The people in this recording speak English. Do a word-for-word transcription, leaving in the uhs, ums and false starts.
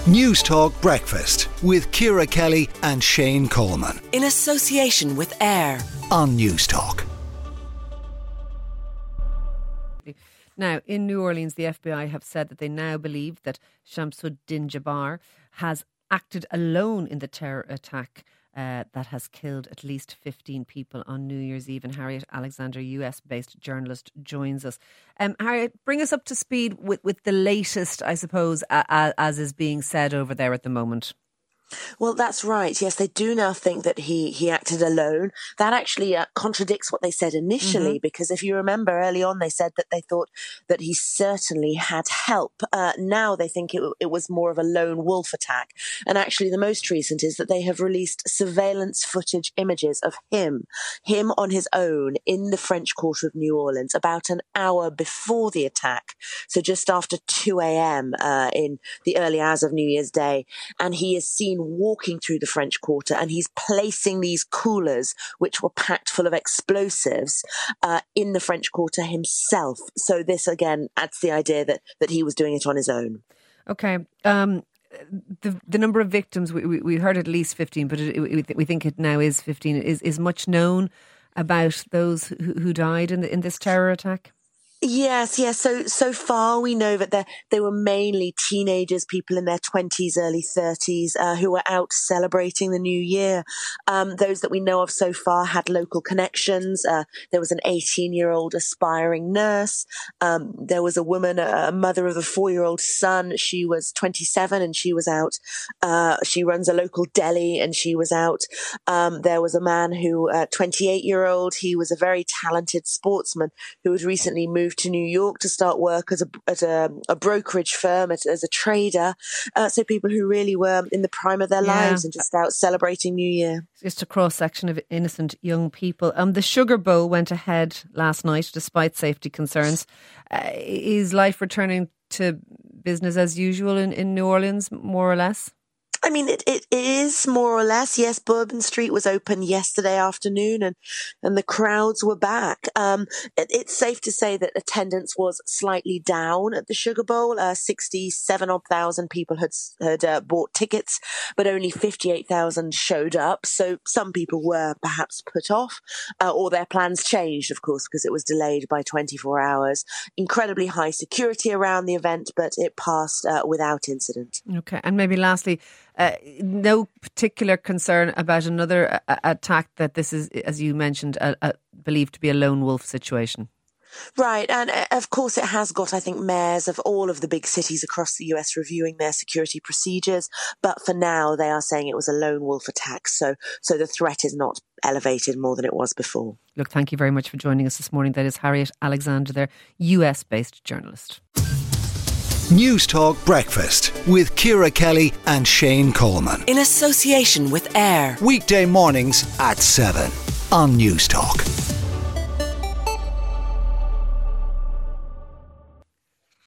News Talk Breakfast with Ciara Kelly and Shane Coleman. In association with AIR on News Talk. Now, in New Orleans, the F B I have said that they now believe that Shamsuddin Jabbar has acted alone in the terror attack uh, that has killed at least fifteen people on New Year's Eve. And Harriet Alexander, U S-based journalist, joins us. Um, Harriet, bring us up to speed with, with the latest, I suppose, uh, as is being said over there at the moment. Well, that's right. Yes, they do now think that he, he acted alone. That actually uh, contradicts what they said initially, mm-hmm. because if you remember early on, they said that they thought that he certainly had help. Uh, now they think it, it was more of a lone wolf attack. And actually the most recent is that they have released surveillance footage images of him, him on his own in the French Quarter of New Orleans about an hour before the attack. So just after two a.m. Uh, in the early hours of New Year's Day. And he is seen walking through the French Quarter, and he's placing these coolers, which were packed full of explosives, uh, in the French Quarter himself. So this, again, adds the idea that, that he was doing it on his own. Okay. Um, the the number of victims, we, we, we heard at least fifteen, but it, it, we think it now is fifteen. Is, is much known about those who, who died in, the, in this terror attack? Yes, yes. So, so far we know that they they were mainly teenagers, people in their twenties, early thirties, uh, who were out celebrating the new year. Um, those that we know of so far had local connections. Uh, there was an eighteen-year-old aspiring nurse. Um, there was a woman, a mother of a four-year-old son. She was twenty-seven and she was out. Uh, she runs a local deli and she was out. Um, there was a man who, uh, twenty-eight-year-old, he was a very talented sportsman who had recently moved to New York to start work as a at a, a brokerage firm, as, as a trader. Uh, so people who really were in the prime of their yeah. lives and just out celebrating New Year. Just a cross-section of innocent young people. Um, the Sugar Bowl went ahead last night despite safety concerns. Uh, is life returning to business as usual in, in New Orleans, more or less? I mean, it, it is more or less. Yes, Bourbon Street was open yesterday afternoon and, and the crowds were back. Um, it, it's safe to say that attendance was slightly down at the Sugar Bowl. Uh, sixty-seven odd thousand people had, had uh, bought tickets, but only fifty-eight thousand showed up. So some people were perhaps put off, uh, or their plans changed, of course, because it was delayed by twenty-four hours. Incredibly high security around the event, but it passed uh, without incident. Okay. And maybe lastly, Uh, no particular concern about another uh, attack that this is, as you mentioned, uh, uh, believed to be a lone wolf situation. Right. And uh, of course it has got, I think, mayors of all of the big cities across the U S reviewing their security procedures. But for now, they are saying it was a lone wolf attack. So, so the threat is not elevated more than it was before. Look, thank you very much for joining us this morning. That is Harriet Alexander, their U S-based journalist. News Talk Breakfast with Ciara Kelly and Shane Coleman. In association with AIR. Weekday mornings at seven on News Talk.